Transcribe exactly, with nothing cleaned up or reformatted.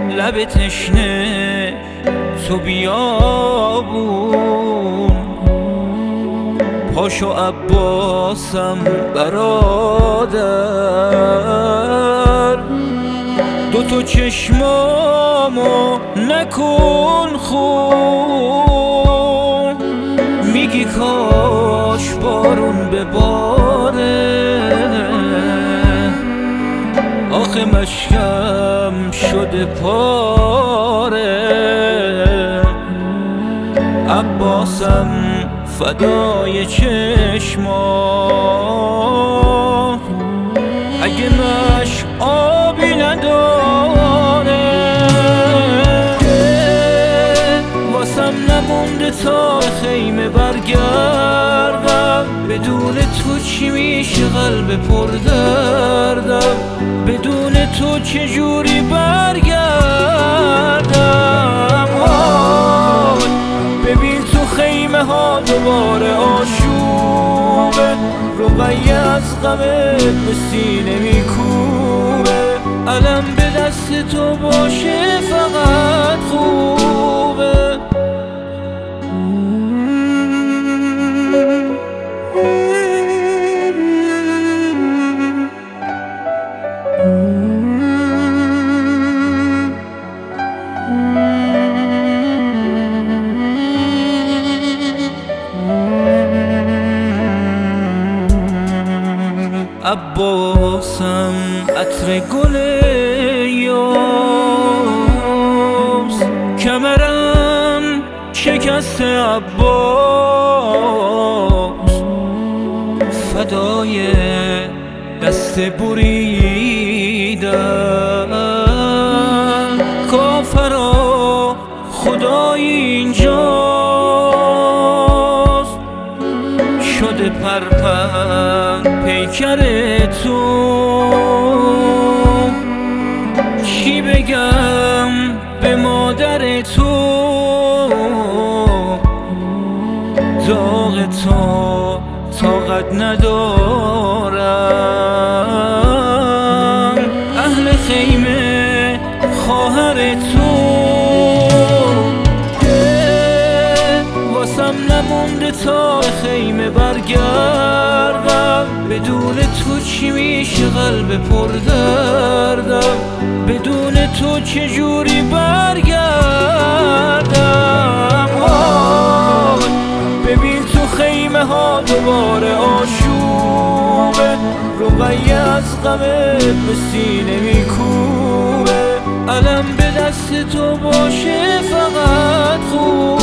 لب تشنه تو بیابون. پاشو عباسم برادر، دو تو چشمامو نکن خون. میگی کاش بارون بباره، آخه مشکم شده پاره. عباسم فدای چشمات، اگه مشک آبی نداره. واسم نمونده تا خیمه برگردم، بدون تو چی میشه قلب پر دردم، بدون تو چجوری برگردم. آی ببین تو خیمه ها دوباره آشوبه، رقیه از غمت به سینه میکوبه. علم به دست تو باشه فقط خوبه. عباسم عطر گل یاس، کمرم شکست عباس. فدای دست بریدم، کافرا خدای اینجاست. شده پرپر پیکر تو، چی بگم به مادر تو. داغ تو طاقت ندارم، اهل خیمه خواهر تو. واسم نمونده تا خیمه برگردم، بدون تو چی میشه قلب پر دردم، بدون تو چجوری برگردم. آی ببین تو خیمه ها دوباره آشوبه، رقیه از غمت به سینه میکوبه. علم به دست تو باشه فقط خوب.